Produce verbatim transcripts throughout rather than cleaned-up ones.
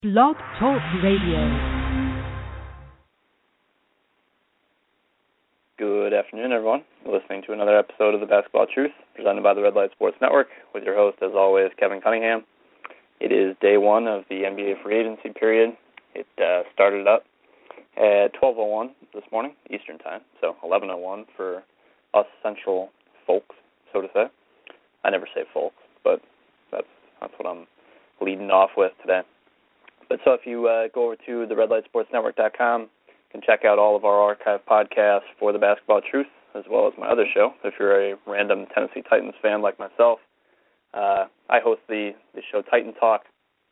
Blog Talk Radio. Good afternoon, everyone. You're listening to another episode of the Basketball Truth, presented by the Red Light Sports Network, with your host, as always, Kevin Cunningham. It is day one of the N B A free agency period. It uh, started up at twelve oh one this morning, Eastern Time, so eleven oh one for us central folks, so to say. I never say folks, but that's that's what I'm leading off with today. But so if you uh, go over to the red light sports network dot com, you can check out all of our archive podcasts for the Basketball Truth, as well as my other show. If you're a random Tennessee Titans fan like myself, uh, I host the, the show Titan Talk.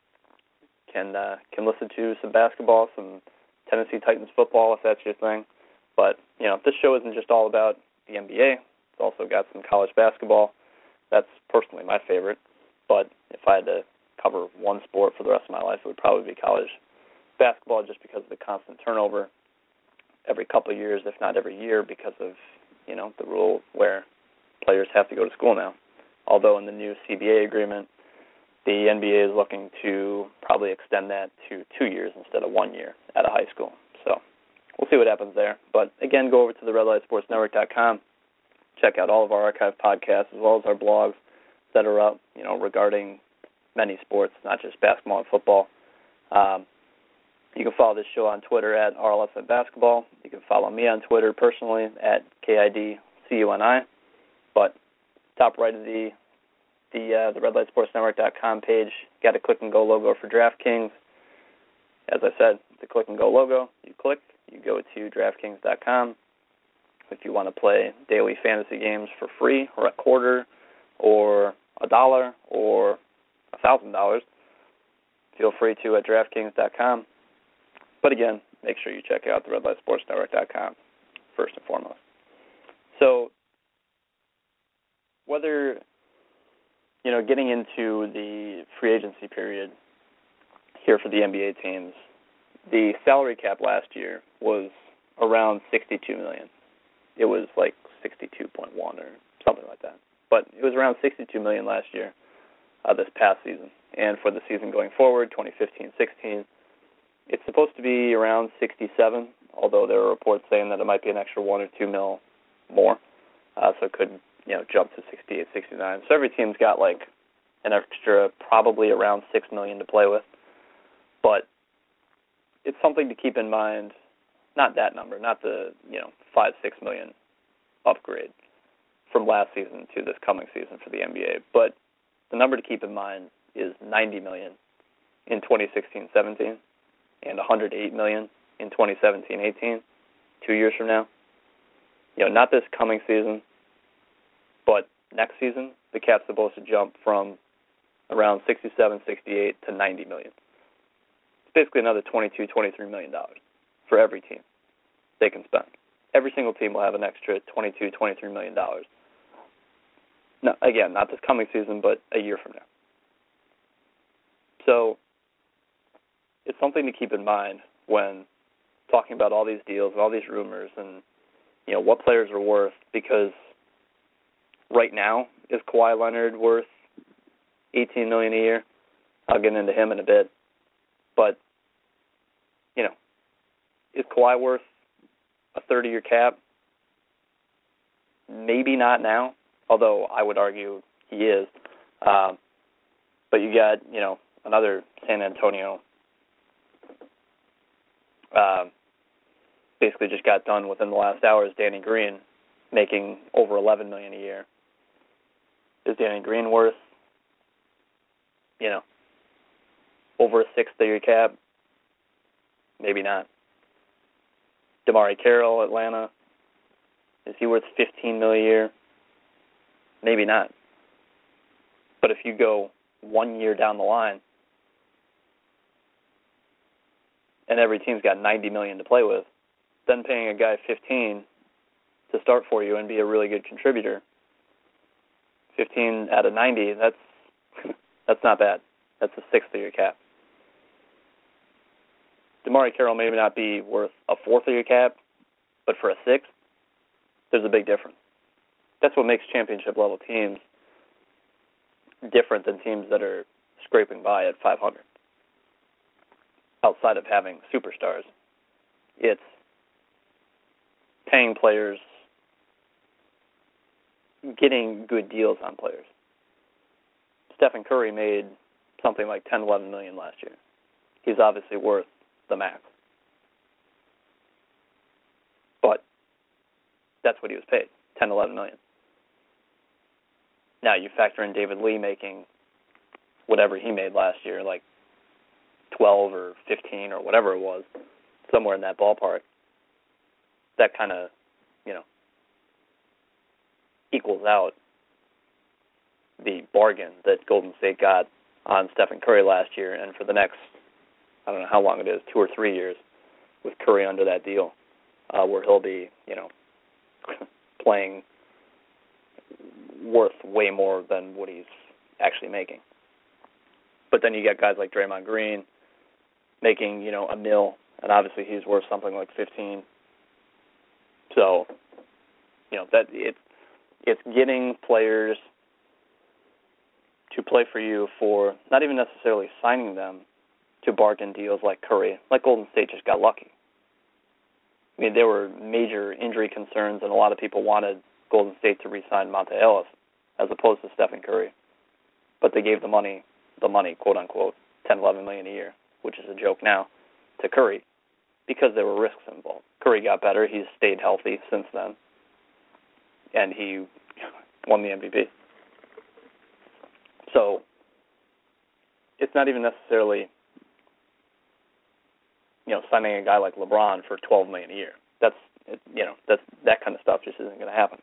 Can uh, can listen to some basketball, some Tennessee Titans football if that's your thing. But, you know, this show isn't just all about the N B A. It's also got some college basketball. That's personally my favorite. But if I had to cover one sport for the rest of my life, it would probably be college basketball, just because of the constant turnover every couple of years, if not every year, because of, you know, the rule where players have to go to school now. Although in the new C B A agreement, the N B A is looking to probably extend that to two years instead of one year at a high school. So we'll see what happens there. But again, go over to the red light sports network dot com, check out all of our archive podcasts as well as our blogs that are up, you know, regarding many sports, not just basketball and football. Um, you can follow this show on Twitter at R L S N Basketball. You can follow me on Twitter personally at K I D C U N I. But top right of the the uh, the red light sports network dot com page, got a click and go logo for DraftKings. As I said, the click and go logo. You click, you go to DraftKings dot com. If you want to play daily fantasy games for free, or a quarter, or a dollar, or one thousand dollars, feel free to at DraftKings dot com. But again, make sure you check out the red light sports network dot com first and foremost. So whether, you know, getting into the free agency period here for the N B A teams, the salary cap last year was around sixty-two million dollars. It was like sixty-two point one or something like that. But it was around sixty-two million dollars last year. Uh, this past season. And for the season going forward, twenty fifteen sixteen, it's supposed to be around sixty-seven, although there are reports saying that it might be an extra one or two mil more. Uh, so it could, you know, jump to sixty-eight, sixty-nine. So every team's got like an extra probably around six million dollars to play with. But it's something to keep in mind, not that number, not the, you know, five, six million upgrade from last season to this coming season for the N B A. But the number to keep in mind is ninety million dollars in twenty sixteen seventeen and one hundred eight million dollars in twenty seventeen eighteen, two years from now. You know, not this coming season, but next season, the cap's supposed to jump from around sixty-seven, sixty-eight to ninety million dollars. It's basically another twenty-two, twenty-three million dollars for every team they can spend. Every single team will have an extra twenty-two, twenty-three million dollars. No, again, not this coming season, but a year from now. So it's something to keep in mind when talking about all these deals and all these rumors and, you know, what players are worth, because right now, is Kawhi Leonard worth eighteen million dollars a year? I'll get into him in a bit. But, you know, is Kawhi worth a thirty-year cap? Maybe not now. Although I would argue he is. Um, but you got, you know, another San Antonio, um, basically just got done within the last hours, Danny Green, making over eleven million dollars a year. Is Danny Green worth, you know, over a six-figure cap? Maybe not. DeMarre Carroll, Atlanta, is he worth fifteen million dollars a year? Maybe not. But if you go one year down the line and every team's got ninety million dollars to play with, then paying a guy fifteen to start for you and be a really good contributor, fifteen out of ninety, that's that's not bad. That's a six-figure cap. DeMarre Carroll may not be worth a four-figure cap, but for a sixth, there's a big difference. That's what makes championship-level teams different than teams that are scraping by at five hundred. outside of having superstars. It's paying players, getting good deals on players. Stephen Curry made something like ten, eleven million last year. He's obviously worth the max. But that's what he was paid, ten, eleven million. Now you factor in David Lee making whatever he made last year, like twelve or fifteen or whatever it was, somewhere in that ballpark. That kind of, you know, equals out the bargain that Golden State got on Stephen Curry last year, and for the next, I don't know how long it is, two or three years, with Curry under that deal, uh, where he'll be, you know, playing worth way more than what he's actually making. But then you get guys like Draymond Green making, you know, a mil, and obviously he's worth something like fifteen. So, you know, that it, it's getting players to play for you for not even necessarily signing them to bargain deals like Curry. Like Golden State just got lucky. I mean, there were major injury concerns, and a lot of people wanted Golden State to re-sign Monta Ellis as opposed to Stephen Curry. But they gave the money, the money, quote-unquote, ten, eleven million a year, which is a joke now, to Curry because there were risks involved. Curry got better. He's stayed healthy since then, and he won the M V P. So it's not even necessarily, you know, signing a guy like LeBron for twelve million dollars a year. That's, you know, that's, that kind of stuff just isn't going to happen.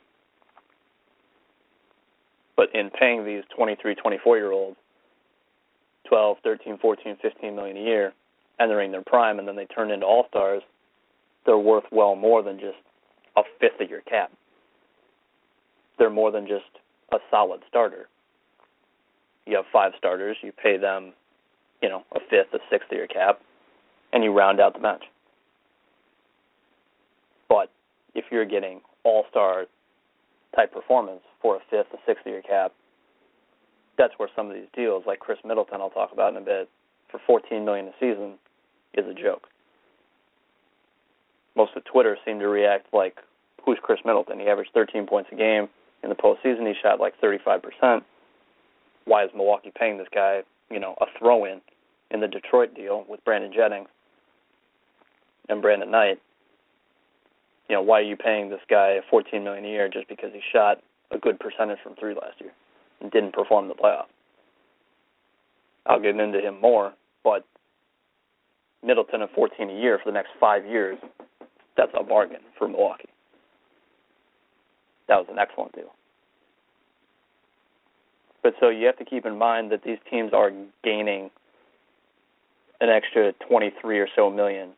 But in paying these twenty-three, twenty-four-year-olds twelve, thirteen, fourteen, fifteen million dollars a year, entering their prime, and then they turn into all-stars, they're worth well more than just a fifth of your cap. They're more than just a solid starter. You have five starters, you pay them, you know, a fifth, a sixth of your cap, and you round out the bench. But if you're getting all-star type performance for a fifth, a sixth of your cap, that's where some of these deals, like Chris Middleton, I'll talk about in a bit, for fourteen million dollars a season, is a joke. Most of Twitter seemed to react like, who's Chris Middleton? He averaged thirteen points a game. In the postseason, he shot like thirty-five percent. Why is Milwaukee paying this guy, you know, a throw-in in the Detroit deal with Brandon Jennings and Brandon Knight? You know, why are you paying this guy fourteen million dollars a year just because he shot a good percentage from three last year and didn't perform in the playoffs? I'll get into him more, but Middleton at fourteen a year for the next five years, that's a bargain for Milwaukee. That was an excellent deal. But so you have to keep in mind that these teams are gaining an extra twenty-three or so million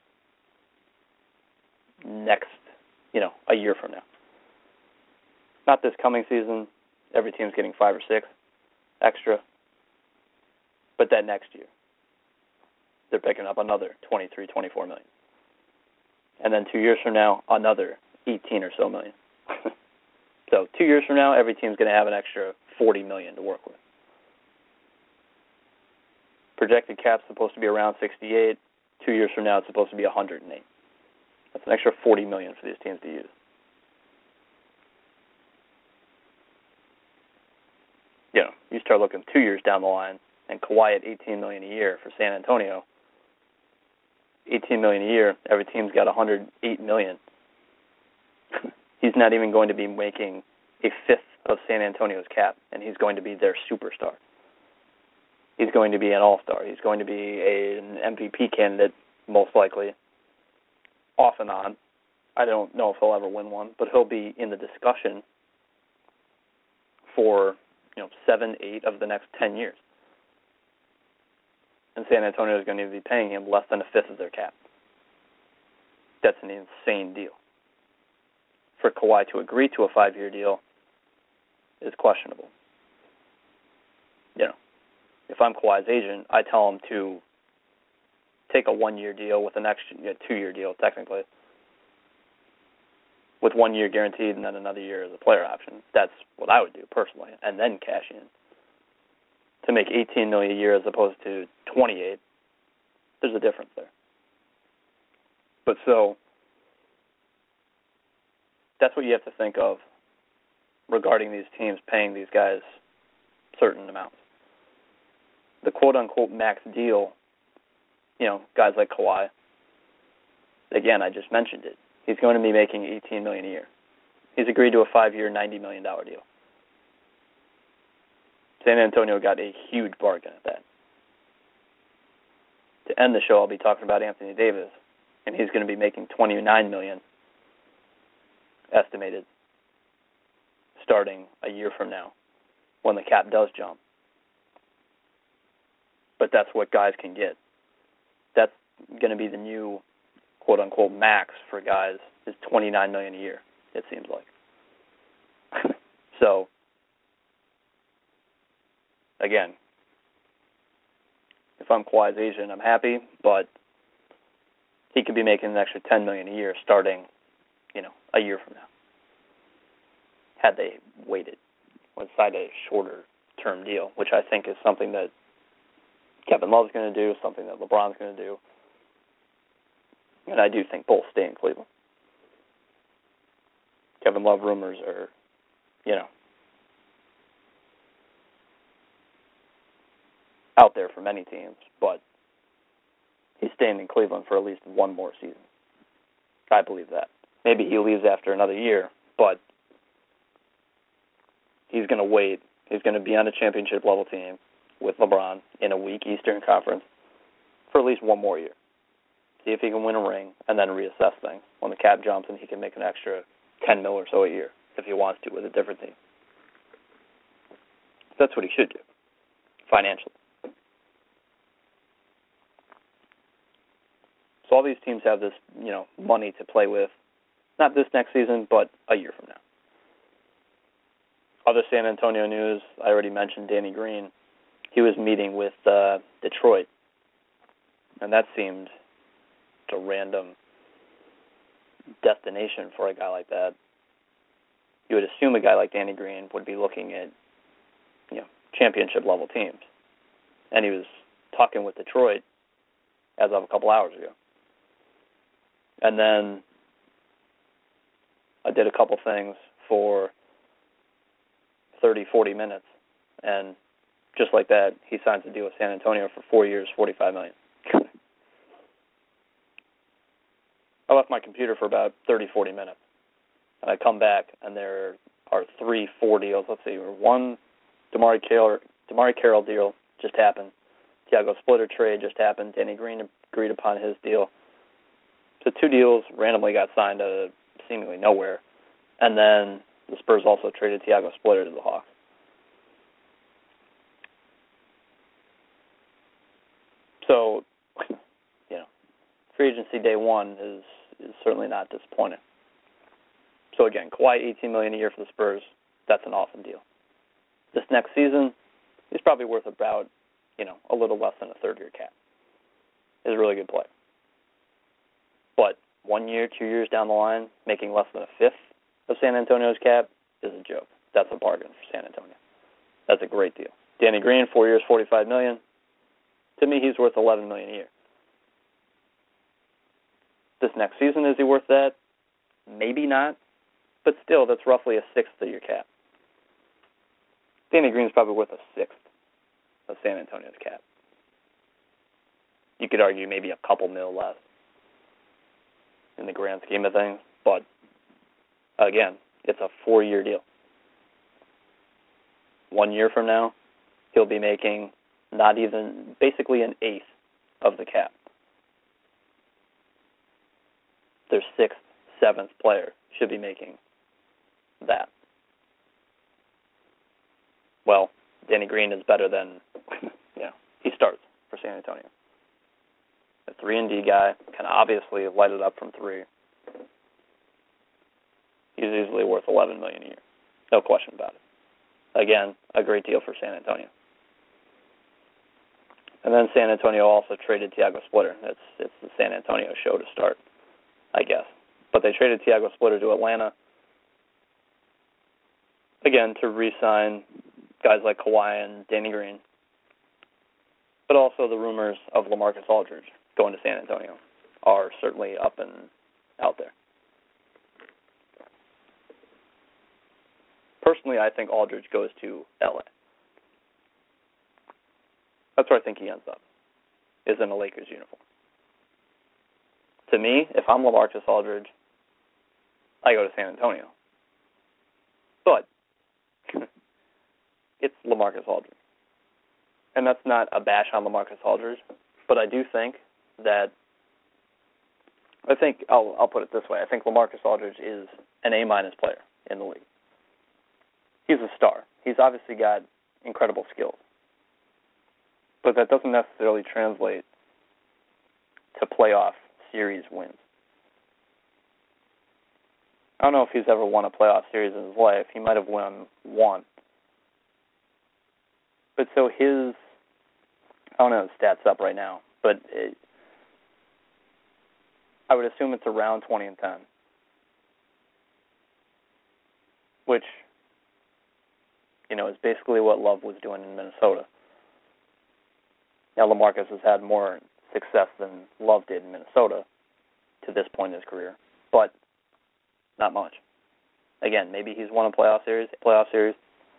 next, you know, a year from now. Not this coming season. Every team's getting five or six extra. But that next year, they're picking up another twenty-three, twenty-four million. And then two years from now, another eighteen or so million. So two years from now, every team's going to have an extra forty million to work with. Projected cap's supposed to be around sixty-eight. Two years from now, it's supposed to be one hundred eight. That's an extra forty million for these teams to use. You know, you start looking two years down the line, and Kawhi at eighteen million a year for San Antonio. eighteen million a year. Every team's got one hundred eight million. He's not even going to be making a fifth of San Antonio's cap, and he's going to be their superstar. He's going to be an all-star. He's going to be a, an M V P candidate, most likely, off and on. I don't know if he'll ever win one, but he'll be in the discussion for, you know, seven, eight of the next ten years. And San Antonio is going to be paying him less than a fifth of their cap. That's an insane deal. For Kawhi to agree to a five-year deal is questionable. You know, if I'm Kawhi's agent, I tell him to take a one-year deal with an extra you know, two-year deal, technically, with one year guaranteed and then another year as a player option. That's what I would do personally, and then cash in to make eighteen million dollars a year as opposed to twenty-eight There's a difference there. But so, that's what you have to think of regarding these teams paying these guys certain amounts. The quote-unquote max deal, you know, guys like Kawhi, again, I just mentioned it. He's going to be making eighteen million dollars a year. He's agreed to a five-year, ninety million dollars deal. San Antonio got a huge bargain at that. To end the show, I'll be talking about Anthony Davis, and he's going to be making twenty-nine million dollars estimated starting a year from now when the cap does jump. But that's what guys can get. That's going to be the new quote-unquote max for guys is twenty-nine million dollars a year, it seems like. So, again, if I'm Kawhi's agent, I'm happy, but he could be making an extra ten million dollars a year starting, you know, a year from now, had they waited or signed a shorter-term deal, which I think is something that Kevin Love's going to do, something that LeBron's going to do, and I do think both stay in Cleveland. Kevin Love rumors are, you know, out there for many teams, but he's staying in Cleveland for at least one more season. I believe that. Maybe he leaves after another year, but he's going to wait. He's going to be on a championship-level team with LeBron in a weak Eastern Conference for at least one more year. See if he can win a ring and then reassess things when the cap jumps and he can make an extra ten mil or so a year if he wants to with a different team. That's what he should do financially. So all these teams have this, you know, money to play with, not this next season, but a year from now. Other San Antonio news, I already mentioned Danny Green. He was meeting with uh, Detroit, and that seemed a random destination for a guy like that. You would assume a guy like Danny Green would be looking at, you know, championship-level teams. And he was talking with Detroit as of a couple hours ago. And then I did a couple things for thirty, forty minutes, and just like that, he signs a deal with San Antonio for four years, forty-five million dollars. I left my computer for about thirty, forty minutes, and I come back, and there are three, four deals. Let's see, one DeMarre Carroll, DeMarre Carroll deal just happened. Tiago Splitter trade just happened. Danny Green agreed upon his deal. So two deals randomly got signed out of seemingly nowhere, and then the Spurs also traded Tiago Splitter to the Hawks. So, you know, free agency day one is, is certainly not disappointing. So again, Kawhi, eighteen million dollars a year for the Spurs. That's an awesome deal. This next season, he's probably worth about, you know, a little less than a third-year cap. He's a really good player. But one year, two years down the line, making less than a fifth of San Antonio's cap is a joke. That's a bargain for San Antonio. That's a great deal. Danny Green, four years, forty-five million dollars. To me, he's worth eleven million dollars a year. This next season, is he worth that? Maybe not. But still, that's roughly a sixth of your cap. Danny Green's probably worth a sixth of San Antonio's cap. You could argue maybe a couple mil less in the grand scheme of things, but again, it's a four-year deal. One year from now, he'll be making not even, basically an eighth of the cap. Their sixth, seventh player should be making that. Well, Danny Green is better than, you know, he starts for San Antonio. A three and D guy can obviously light it up from three. He's easily worth eleven million dollars a year. No question about it. Again, a great deal for San Antonio. And then San Antonio also traded Tiago Splitter. It's it's the San Antonio show to start, I guess. But they traded Tiago Splitter to Atlanta, again, to re-sign guys like Kawhi and Danny Green, but also the rumors of LaMarcus Aldridge going to San Antonio are certainly up and out there. Personally, I think Aldridge goes to L A. That's where I think he ends up, is in a Lakers uniform. To me, if I'm LaMarcus Aldridge, I go to San Antonio. But it's LaMarcus Aldridge. And that's not a bash on LaMarcus Aldridge, but I do think that, I think, I'll, I'll put it this way, I think LaMarcus Aldridge is an A-minus player in the league. He's a star. He's obviously got incredible skills. But that doesn't necessarily translate to playoff series wins. I don't know if he's ever won a playoff series in his life. He might have won one. But so his, I don't know the stats up right now, but it, I would assume it's around twenty and ten, which, you know, is basically what Love was doing in Minnesota. Now, LaMarcus has had more success than Love did in Minnesota to this point in his career, but not much. Again, maybe he's won a playoff series, playoff series.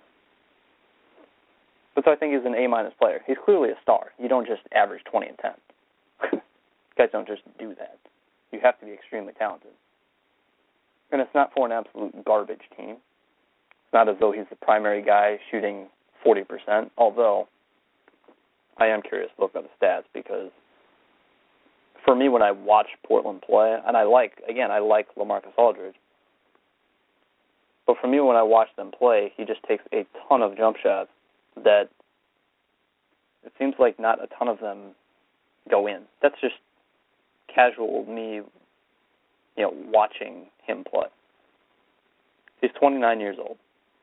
But so I think he's an A-minus player. He's clearly a star. You don't just average twenty and ten. Guys don't just do that. You have to be extremely talented. And it's not for an absolute garbage team. It's not as though he's the primary guy shooting forty percent, although I am curious to look at the stats because for me, when I watch Portland play, and I like, again, I like LaMarcus Aldridge, but for me, when I watch them play, he just takes a ton of jump shots that it seems like not a ton of them go in. That's just casual me, you know, watching him play. He's twenty-nine years old.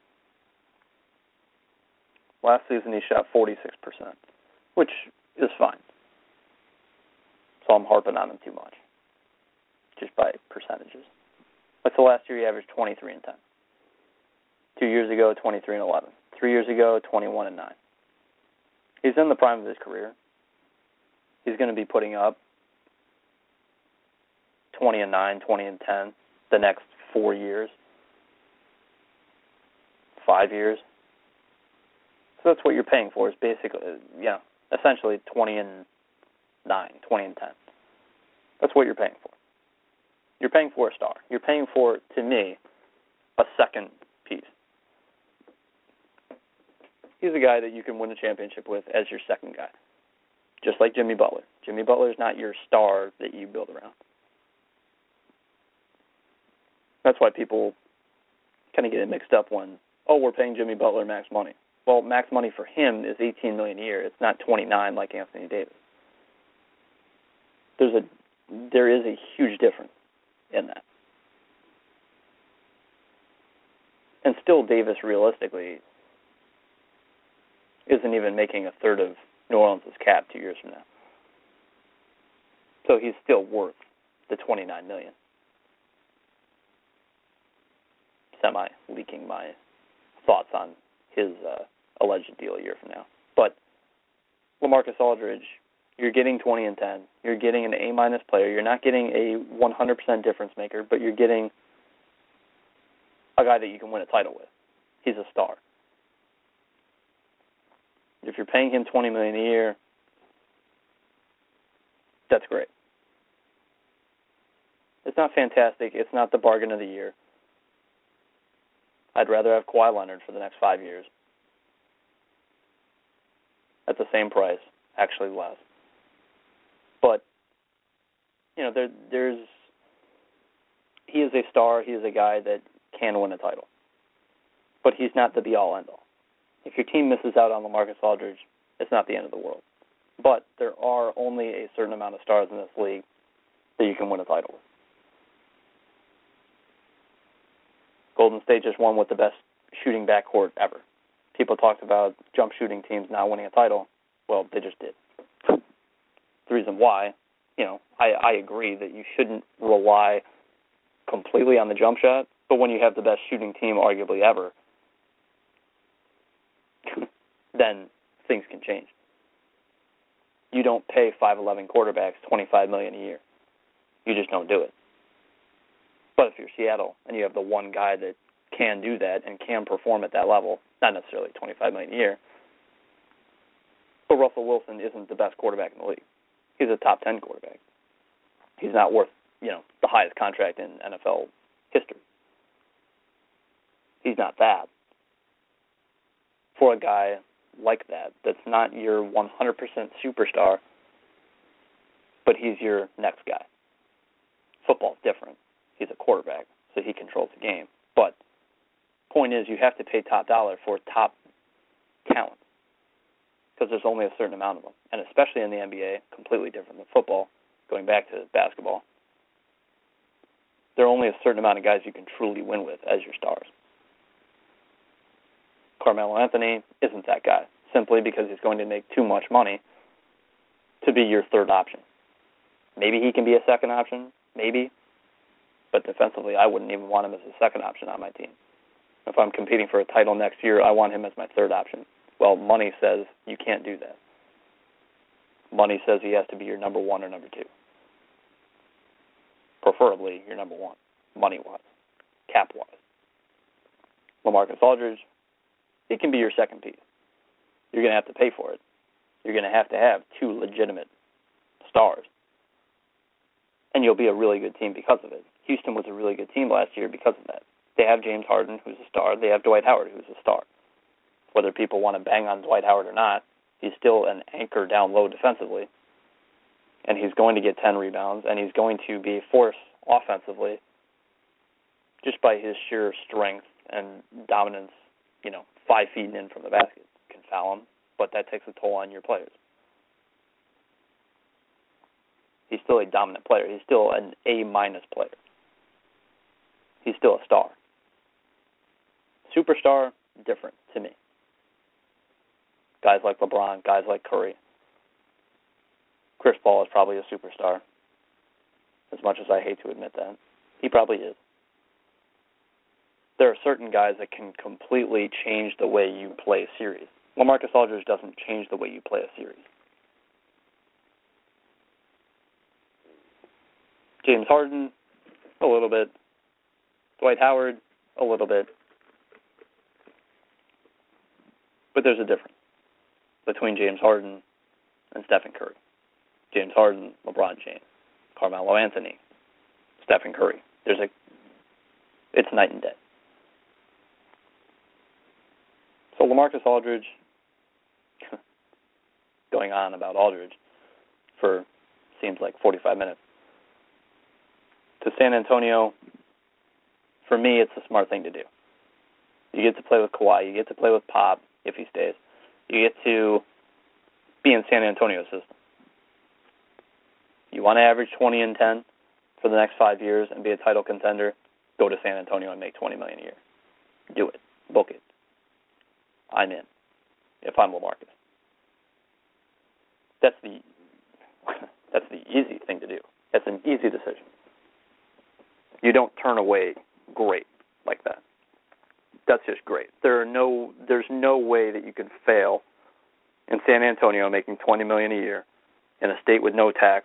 Last season, he shot forty-six percent, which is fine. So I'm harping on him too much, just by percentages. But the last year, he averaged twenty-three and ten. Two years ago, twenty-three and eleven. Three years ago, twenty-one and nine. He's in the prime of his career. He's going to be putting up twenty and nine, twenty and ten the next four years, five years. So that's what you're paying for, is basically, you know, essentially twenty and nine, twenty and ten. That's what you're paying for. You're paying for a star. You're paying for, to me, a second piece. He's a guy that you can win a championship with as your second guy, just like Jimmy Butler. Jimmy Butler is not your star that you build around. That's why people kind of get it mixed up when, oh, we're paying Jimmy Butler max money. Well, max money for him is eighteen million dollars a year. It's not twenty-nine like Anthony Davis. There's a there is a huge difference in that. And still, Davis realistically isn't even making a third of New Orleans' cap two years from now. So he's still worth the twenty-nine million dollars. Semi-leaking my thoughts on his uh, alleged deal a year from now. But LaMarcus Aldridge, you're getting twenty and ten. You're getting an A-minus player. You're not getting a one hundred percent difference maker, but you're getting a guy that you can win a title with. He's a star. If you're paying him twenty million dollars a year, that's great. It's not fantastic. It's not the bargain of the year. I'd rather have Kawhi Leonard for the next five years at the same price, actually less. But, you know, there, there's he is a star. He is a guy that can win a title. But he's not the be-all, end-all. If your team misses out on LaMarcus Aldridge, it's not the end of the world. But there are only a certain amount of stars in this league that you can win a title with. Golden State just won with the best shooting backcourt ever. People talked about jump shooting teams not winning a title. Well, they just did. The reason why, you know, I, I agree that you shouldn't rely completely on the jump shot, but when you have the best shooting team arguably ever, then things can change. You don't pay five eleven quarterbacks twenty-five million dollars a year. You just don't do it. But if you're Seattle and you have the one guy that can do that and can perform at that level, not necessarily twenty-five million dollars a year, but Russell Wilson isn't the best quarterback in the league. He's a top ten quarterback. He's not worth, you know, the highest contract in N F L history. He's not that. For a guy like that, that's not your one hundred percent superstar, but he's your next guy. Football's different. He's a quarterback, so he controls the game. But point is, you have to pay top dollar for top talent because there's only a certain amount of them. And especially in the N B A, completely different than football, going back to basketball, there are only a certain amount of guys you can truly win with as your stars. Carmelo Anthony isn't that guy, simply because he's going to make too much money to be your third option. Maybe he can be a second option, maybe, but defensively I wouldn't even want him as a second option on my team. If I'm competing for a title next year, I want him as my third option. Well, money says you can't do that. Money says he has to be your number one or number two. Preferably your number one, money-wise, cap-wise. LaMarcus Aldridge, he can be your second piece. You're going to have to pay for it. You're going to have to have two legitimate stars. And you'll be a really good team because of it. Houston was a really good team last year because of that. They have James Harden, who's a star. They have Dwight Howard, who's a star. Whether people want to bang on Dwight Howard or not, he's still an anchor down low defensively. And he's going to get ten rebounds, and he's going to be a force offensively just by his sheer strength and dominance, you know, five feet in from the basket. You can foul him, but that takes a toll on your players. He's still a dominant player. He's still an A-minus player. He's still a star. Superstar, different to me. Guys like LeBron, guys like Curry. Chris Paul is probably a superstar, as much as I hate to admit that. He probably is. There are certain guys that can completely change the way you play a series. LaMarcus Aldridge doesn't change the way you play a series. James Harden, a little bit. Dwight Howard, a little bit. But there's a difference between James Harden and Stephen Curry. James Harden, LeBron James, Carmelo Anthony, Stephen Curry. There's a, it's night and day. So LaMarcus Aldridge, going on about Aldridge for seems like forty-five minutes. To San Antonio, for me, it's a smart thing to do. You get to play with Kawhi. You get to play with Pop if he stays. You get to be in San Antonio's system. You want to average twenty and ten for the next five years and be a title contender, go to San Antonio and make twenty million dollars a year. Do it. Book it. I'm in if I'm LaMarcus. That's the that's the easy thing to do. That's an easy decision. You don't turn away great like that. That's just great. There are no there's no way that you can fail in San Antonio making twenty million dollars a year in a state with no tax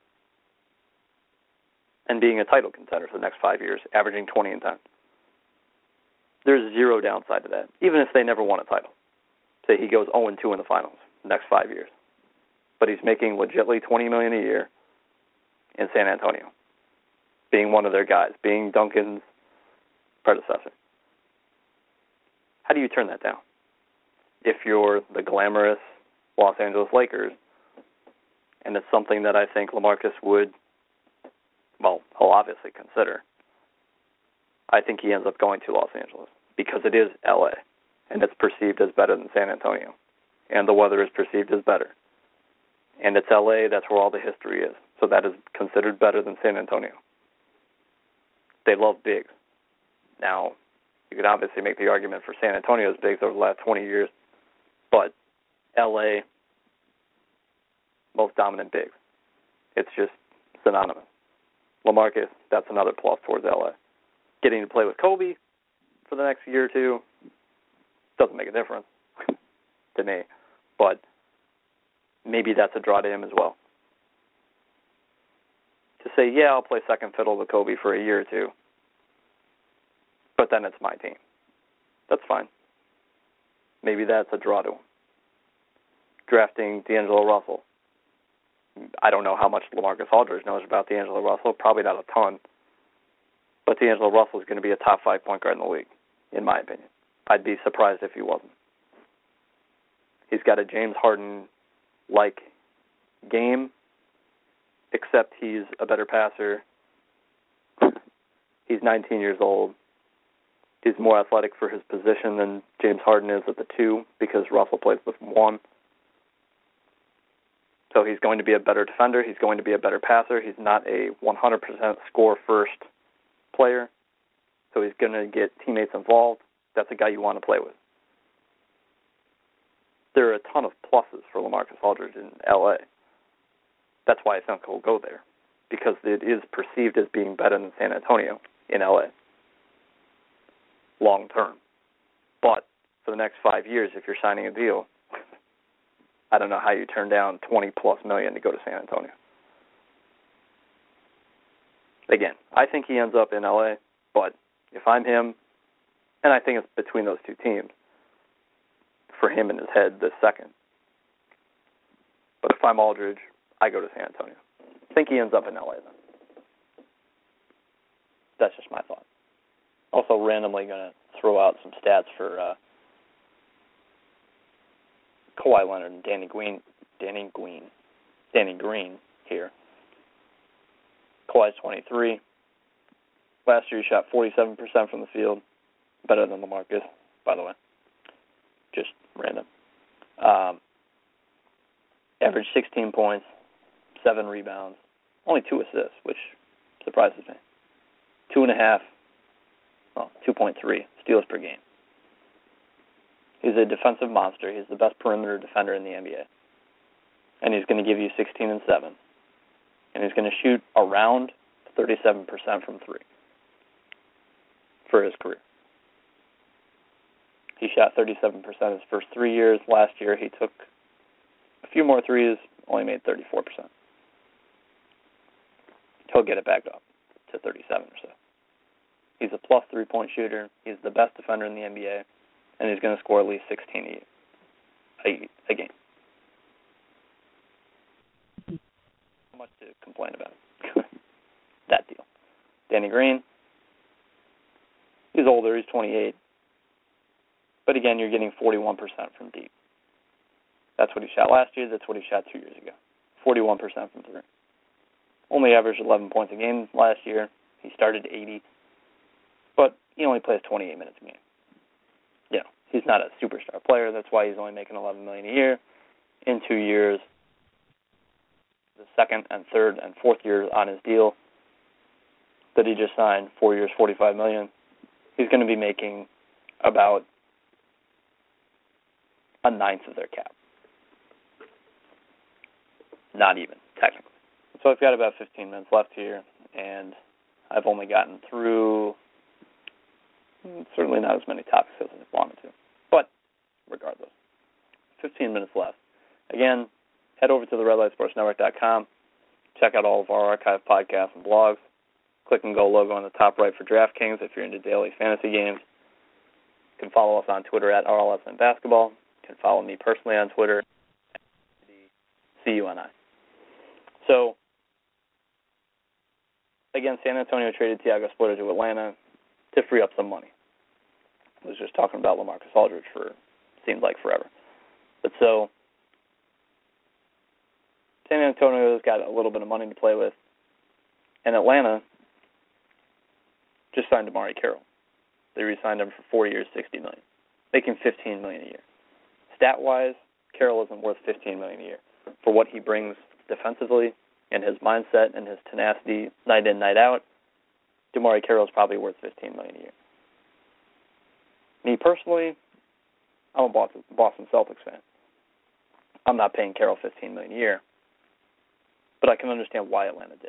and being a title contender for the next five years, averaging twenty and ten. There's zero downside to that, even if they never won a title. Say he goes oh and two in the finals the next five years. But he's making legitimately twenty million dollars a year in San Antonio, being one of their guys, being Duncan's predecessor. How do you turn that down? If you're the glamorous Los Angeles Lakers, and it's something that I think LaMarcus would, well, he'll obviously consider, I think he ends up going to Los Angeles because it is L A, and it's perceived as better than San Antonio, and the weather is perceived as better. And it's L A, that's where all the history is, so that is considered better than San Antonio. They love bigs. Now, you could obviously make the argument for San Antonio's bigs over the last twenty years, but L A, most dominant bigs. It's just synonymous. LaMarcus, that's another plus towards L A. Getting to play with Kobe for the next year or two doesn't make a difference to me, but maybe that's a draw to him as well. To say, yeah, I'll play second fiddle to Kobe for a year or two, but then it's my team. That's fine. Maybe that's a draw to him. Drafting D'Angelo Russell. I don't know how much LaMarcus Aldridge knows about D'Angelo Russell. Probably not a ton. But D'Angelo Russell is going to be a top five point guard in the league, in my opinion. I'd be surprised if he wasn't. He's got a James Harden-like game, except he's a better passer. He's nineteen years old. He's more athletic for his position than James Harden is at the two, because Russell plays with one. So he's going to be a better defender. He's going to be a better passer. He's not a one hundred percent score-first player. So he's going to get teammates involved. That's a guy you want to play with. There are a ton of pluses for LaMarcus Aldridge in L A. That's why I think he'll go there, because it is perceived as being better than San Antonio in L A long term. But for the next five years, if you're signing a deal, I don't know how you turn down twenty plus million to go to San Antonio. Again, I think he ends up in L A, but if I'm him, and I think it's between those two teams, for him in his head this second. But if I'm Aldridge, I go to San Antonio. I think he ends up in L A then. That's just my thought. Also, randomly going to throw out some stats for uh, Kawhi Leonard and Danny Green, Danny Green, Danny Green here. Kawhi's twenty-three. Last year he shot forty-seven percent from the field, better than LaMarcus, by the way. Just random. Um, averaged sixteen points, seven rebounds, only two assists, which surprises me. Two and a half, well, two point three steals per game. He's a defensive monster. He's the best perimeter defender in the N B A. And he's going to give you sixteen and seven. And he's going to shoot around thirty-seven percent from three for his career. He shot thirty-seven percent his first three years. Last year he took a few more threes, only made thirty-four percent. He'll get it back up to thirty-seven or so. He's a plus three-point shooter. He's the best defender in the N B A, and he's going to score at least sixteen a, a, a game. Not much to complain about. That deal. Danny Green, he's older. He's twenty-eight. But again, you're getting forty-one percent from deep. That's what he shot last year. That's what he shot two years ago. forty-one percent from three. Only averaged eleven points a game last year. He started eighty. But he only plays twenty-eight minutes a game. You know, he's not a superstar player. That's why he's only making eleven million dollars a year. In two years, the second and third and fourth years on his deal that he just signed, four years, forty-five million dollars, he's going to be making about a ninth of their cap. Not even, technically. So I've got about fifteen minutes left here, and I've only gotten through certainly not as many topics as I wanted to. But regardless, fifteen minutes left. Again, head over to the red light sports network dot com. Check out all of our archive podcasts and blogs. Click and go logo on the top right for DraftKings if you're into daily fantasy games. You can follow us on Twitter at R L S N Basketball. You can follow me personally on Twitter at C U N I. So, again, San Antonio traded Tiago Splitter to Atlanta to free up some money. I was just talking about LaMarcus Aldridge for, seemed like forever. But so, San Antonio's got a little bit of money to play with, and Atlanta just signed Damari Carroll. They re-signed him for four years, sixty million dollars, making fifteen million dollars a year. Stat-wise, Carroll isn't worth fifteen million dollars a year. For what he brings defensively and his mindset and his tenacity night in, night out, Damari Carroll's probably worth fifteen million dollars a year. Me personally, I'm a Boston Celtics fan. I'm not paying Carroll fifteen million dollars a year, but I can understand why Atlanta did it.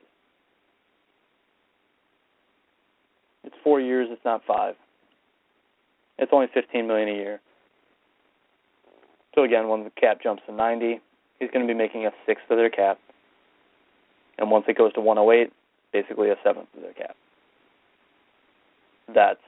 It's four years, it's not five. It's only fifteen million dollars a year. So again, when the cap jumps to ninety, he's going to be making a sixth of their cap. And once it goes to one oh eight, basically a seventh of their cap. That's,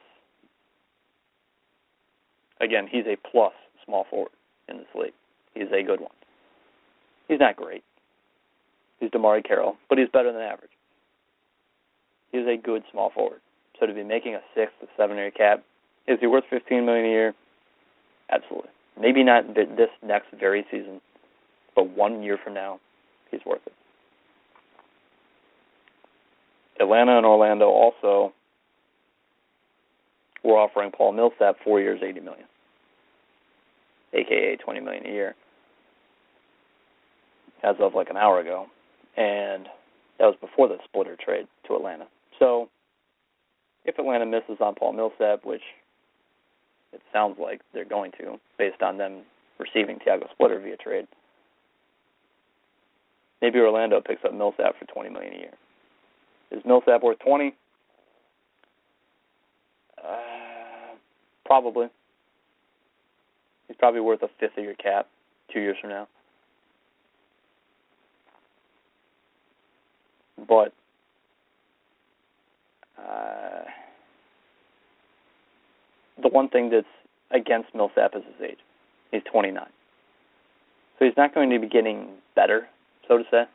again, he's a plus small forward in this league. He's a good one. He's not great. He's DeMarre Carroll, but he's better than average. He's a good small forward. So to be making a sixth of seven-year cap, is he worth fifteen million dollars a year? Absolutely. Maybe not this next very season, but one year from now, he's worth it. Atlanta and Orlando also were offering Paul Millsap four years, eighty million dollars, aka twenty million dollars a year, as of like an hour ago, and that was before the splitter trade to Atlanta. So if Atlanta misses on Paul Millsap, which it sounds like they're going to, based on them receiving Thiago Splitter via trade, maybe Orlando picks up Millsap for twenty million dollars a year. Is Millsap worth twenty? Uh, probably. He's probably worth a fifth of your cap two years from now. But uh, the one thing that's against Millsap is his age. He's twenty-nine. So he's not going to be getting better, so to say.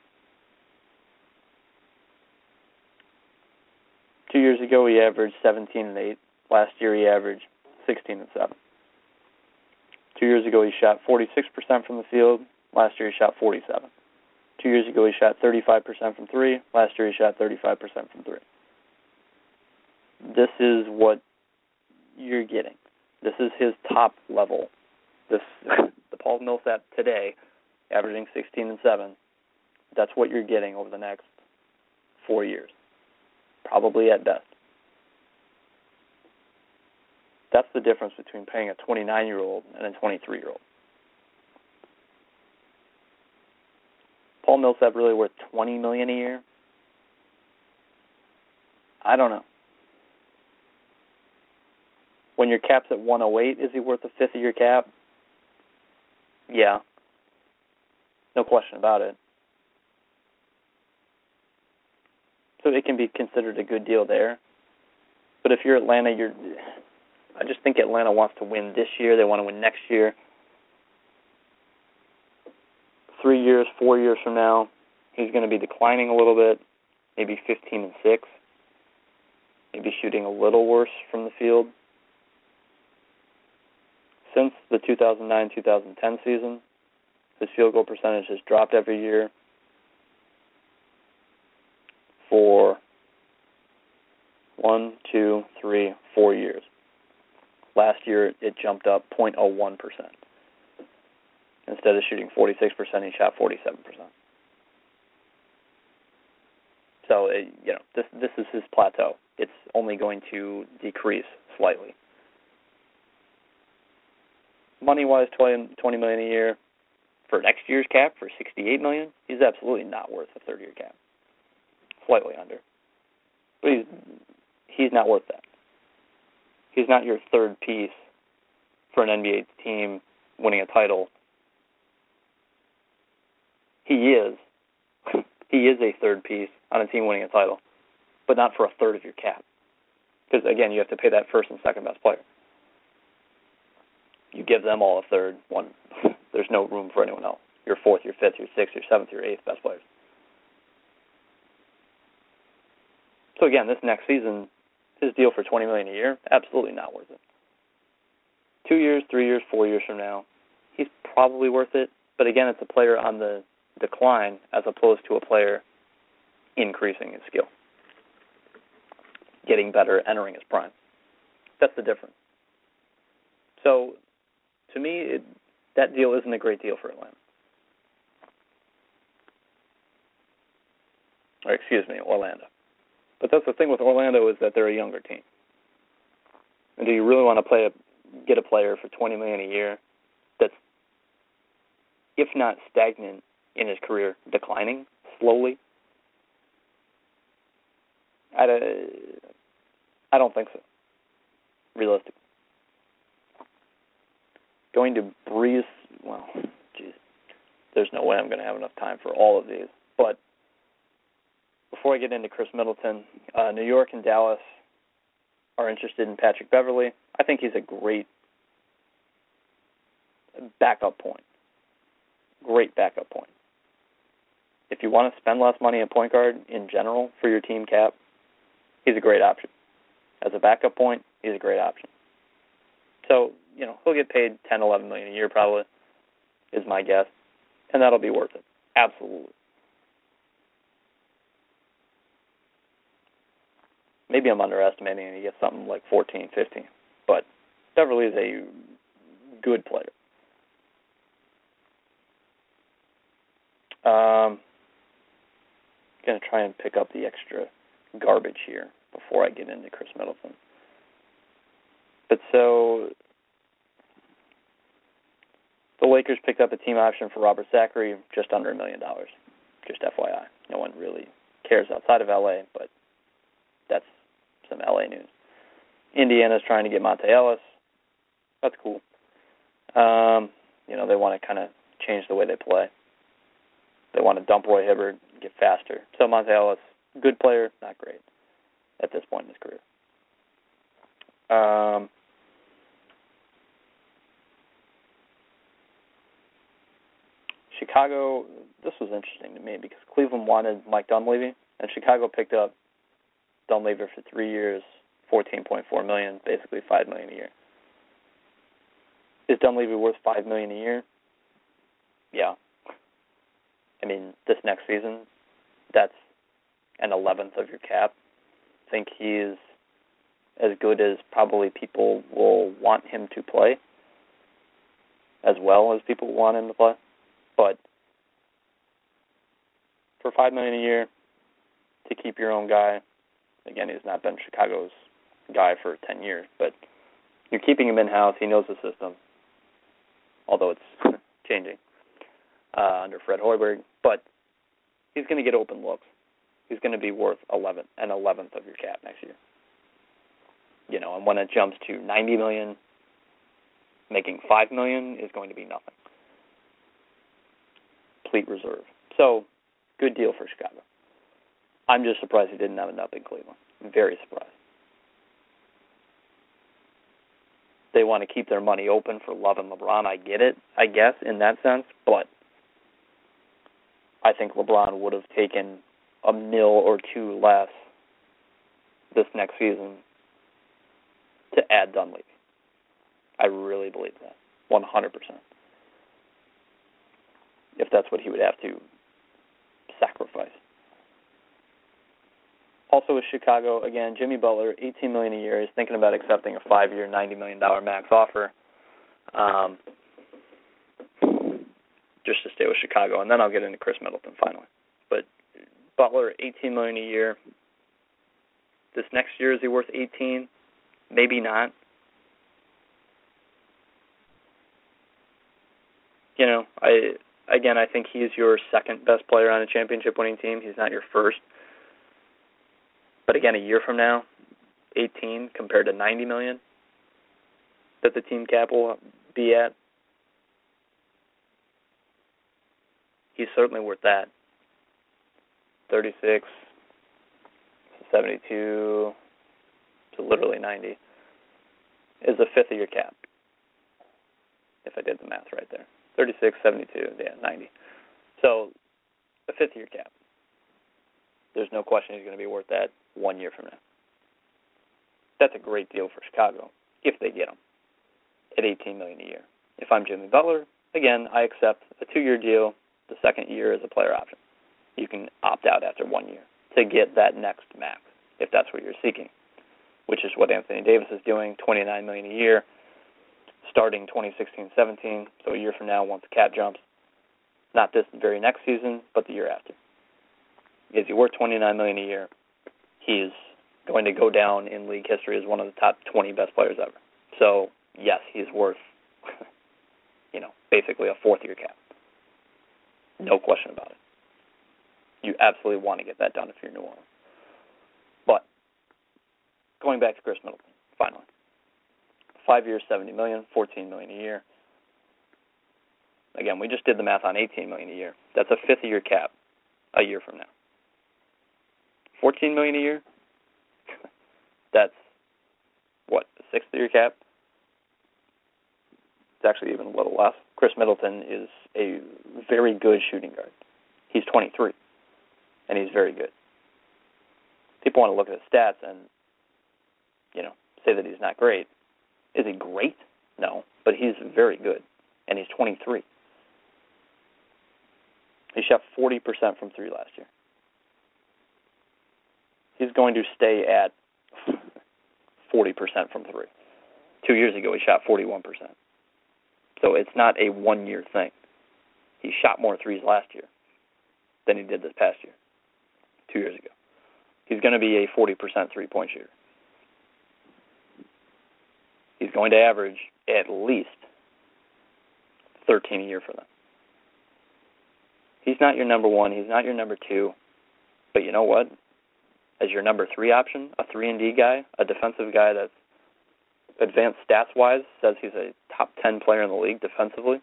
Two years ago, he averaged seventeen and eight. Last year, he averaged sixteen and seven. Two years ago, he shot forty-six percent from the field. Last year, he shot forty-seven. Two years ago, he shot thirty-five percent from three. Last year, he shot thirty-five percent from three. This is what you're getting. This is his top level. This the Paul Millsap today, averaging sixteen and seven. That's what you're getting over the next four years. Probably at best. That's the difference between paying a twenty-nine-year-old and a twenty-three-year-old. Paul Millsap really worth twenty million dollars a year? I don't know. When your cap's at one oh eight, is he worth a fifth of your cap? Yeah. No question about it. So it can be considered a good deal there. But if you're Atlanta, you're I just think Atlanta wants to win this year. They want to win next year. Three years, four years from now, he's going to be declining a little bit, maybe fifteen and six, maybe shooting a little worse from the field. Since the two thousand nine two thousand ten season, his field goal percentage has dropped every year for one, two, three, four years. Last year, it jumped up zero point zero one percent. Instead of shooting forty-six percent, he shot forty-seven percent. So, it, you know, this this is his plateau. It's only going to decrease slightly. Money-wise, twenty million dollars a year. For next year's cap, for sixty-eight million dollars, he's absolutely not worth a third-year cap. Slightly under. But he's, he's not worth that. He's not your third piece for an N B A team winning a title. He is. He is a third piece on a team winning a title, but not for a third of your cap. Because, again, you have to pay that first and second best player. You give them all a third, one. There's no room for anyone else. Your fourth, your fifth, your sixth, your seventh, your eighth best players. So, again, this next season, his deal for twenty million dollars a year, absolutely not worth it. Two years, three years, four years from now, he's probably worth it. But, again, it's a player on the decline as opposed to a player increasing his skill, getting better, entering his prime. That's the difference. So, to me, it, that deal isn't a great deal for Atlanta. Or, excuse me, Orlando. But that's the thing with Orlando is that they're a younger team. And do you really want to play a, get a player for twenty million dollars a year that's, if not stagnant in his career, declining slowly? I, I don't think so, realistically. Going to breeze, well, geez, there's no way I'm going to have enough time for all of these. But before I get into Chris Middleton, uh, New York and Dallas are interested in Patrick Beverley. I think he's a great backup point. Great backup point. If you want to spend less money at point guard in general for your team cap, he's a great option. As a backup point, he's a great option. So, you know, he'll get paid ten, eleven million a year probably, is my guess, and that'll be worth it. Absolutely. Maybe I'm underestimating and he gets something like fourteen, fifteen, but Beverley is a good player. Um, going to try and pick up the extra garbage here before I get into Chris Middleton. But so the Lakers picked up a team option for Robert Zachary, just under a million dollars. Just F Y I. No one really cares outside of L A, but that's some L A news. Indiana's trying to get Monte Ellis. That's cool. Um, you know, they want to kind of change the way they play. They want to dump Roy Hibbert, get faster. So Monte Ellis, good player, not great at this point in his career. Um, Chicago, this was interesting to me because Cleveland wanted Mike Dunleavy, and Chicago picked up Dunleavy for three years, fourteen point four million dollars, basically five million dollars a year. Is Dunleavy worth five million dollars a year? Yeah. I mean, this next season, that's an eleventh of your cap. I think he's as good as probably people will want him to play, as well as people want him to play. But for five million dollars a year to keep your own guy, again, he's not been Chicago's guy for ten years, but you're keeping him in-house. He knows the system, although it's changing uh, under Fred Hoiberg. But he's going to get open looks. He's going to be worth eleven, an eleventh of your cap next year. You know, and when it jumps to ninety million dollars, making five million dollars is going to be nothing. Complete reserve. So, good deal for Chicago. I'm just surprised he didn't have enough in Cleveland. Very surprised. They want to keep their money open for Love and LeBron. I get it, I guess, in that sense, but I think LeBron would have taken a mil or two less this next season to add Dunleavy. I really believe that, one hundred percent. If that's what he would have to sacrifice. Also with Chicago, again, Jimmy Butler, eighteen million dollars a year. He's thinking about accepting a five-year, ninety million dollars max offer, um, just to stay with Chicago. And then I'll get into Chris Middleton finally. But Butler, eighteen million dollars a year. This next year, is he worth eighteen? Maybe not. You know, I again, I think he's your second best player on a championship-winning team. He's not your first. But again, a year from now, eighteen compared to ninety million that the team cap will be at, he's certainly worth that. thirty-six, seventy-two, to literally ninety is a fifth of your cap, if I did the math right there. thirty-six, seventy-two, yeah, ninety. So, a fifth of your cap. There's no question he's going to be worth that one year from now. That's a great deal for Chicago, if they get him, at eighteen million dollars a year. If I'm Jimmy Butler, again, I accept a two-year deal. The second year is a player option. You can opt out after one year to get that next max, if that's what you're seeking, which is what Anthony Davis is doing, twenty-nine million dollars a year, starting twenty sixteen seventeen, so a year from now once the cap jumps. Not this very next season, but the year after. Is he worth twenty-nine million dollars a year? He's going to go down in league history as one of the top twenty best players ever. So, yes, he's worth, you know, basically a fourth-year cap. No question about it. You absolutely want to get that done if you're New Orleans. But, going back to Chris Middleton, finally. Five years, seventy million dollars, fourteen million dollars a year. again, we just did the math on eighteen million dollars a year. That's a fifth of your cap a year from now. fourteen million dollars a year, that's, what, a sixth of your cap? It's actually even a little less. Chris Middleton is a very good shooting guard. He's twenty-three, and he's very good. People want to look at his stats and, you know, say that he's not great. Is he great? No, but he's very good, and he's twenty-three. He shot forty percent from three last year. He's going to stay at forty percent from three. Two years ago, he shot forty-one percent. So it's not a one-year thing. He shot more threes last year than he did this past year, two years ago. He's going to be a forty percent three-point shooter. He's going to average at least thirteen a year for them. He's not your number one. He's not your number two. But you know what? As your number three option, a three and D guy, a defensive guy that's advanced stats-wise, says he's a top ten player in the league defensively,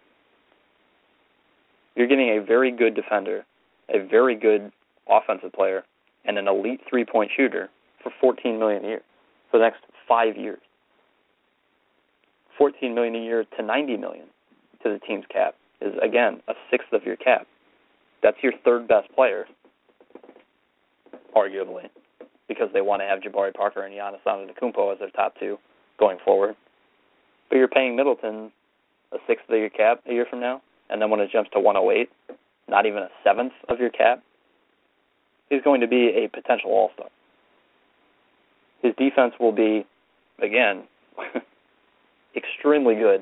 you're getting a very good defender, a very good offensive player, and an elite three-point shooter for fourteen million dollars a year for the next five years. fourteen million dollars a year to ninety million dollars to the team's cap is, again, a sixth of your cap. That's your third best player, arguably, because they want to have Jabari Parker and Giannis Antetokounmpo as their top two going forward. But you're paying Middleton a sixth of your cap a year from now, and then when it jumps to one oh eight, not even a seventh of your cap, he's going to be a potential all-star. His defense will be, again, extremely good.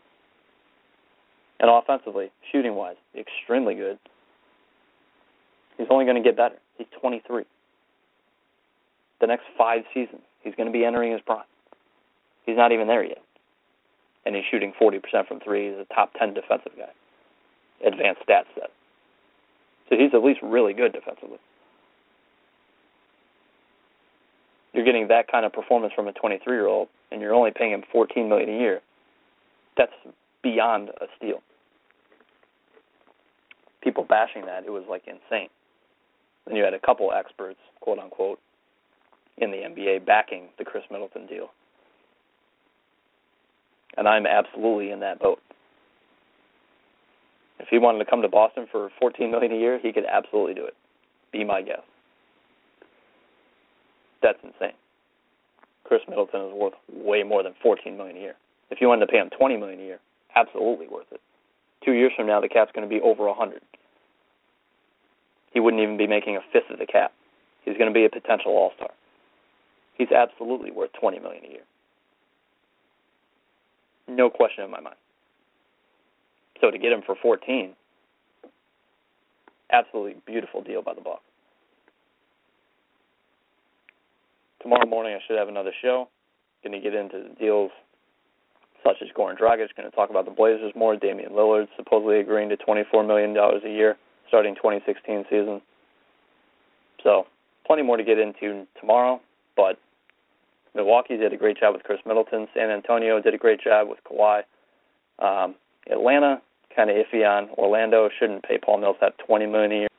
And offensively, shooting-wise, extremely good. He's only going to get better. He's twenty-three. The next five seasons, he's going to be entering his prime. He's not even there yet. And he's shooting forty percent from three. He's a top ten defensive guy. Advanced stats set. So he's at least really good defensively. You're getting that kind of performance from a twenty-three-year-old, and you're only paying him fourteen million dollars a year. That's beyond a steal. People bashing that, it was like insane. Then you had a couple experts, quote unquote, in the N B A backing the Chris Middleton deal. And I'm absolutely in that boat. If he wanted to come to Boston for fourteen million dollars a year, he could absolutely do it. Be my guest. That's insane. Chris Middleton is worth way more than fourteen million dollars a year. If you wanted to pay him twenty million dollars a year, absolutely worth it. Two years from now, the cap's going to be over one hundred. He wouldn't even be making a fifth of the cap. He's going to be a potential all-star. He's absolutely worth twenty million dollars a year. No question in my mind. So to get him for fourteen, absolutely beautiful deal by the Bucks. Tomorrow morning I should have another show. Going to get into the deals such as Goran Dragic. Going to talk about the Blazers more. Damian Lillard supposedly agreeing to twenty-four million dollars a year starting twenty sixteen season. So plenty more to get into tomorrow, but Milwaukee did a great job with Chris Middleton. San Antonio did a great job with Kawhi. Um, Atlanta, kind of iffy on. Orlando shouldn't pay Paul Millsap twenty million dollars a year.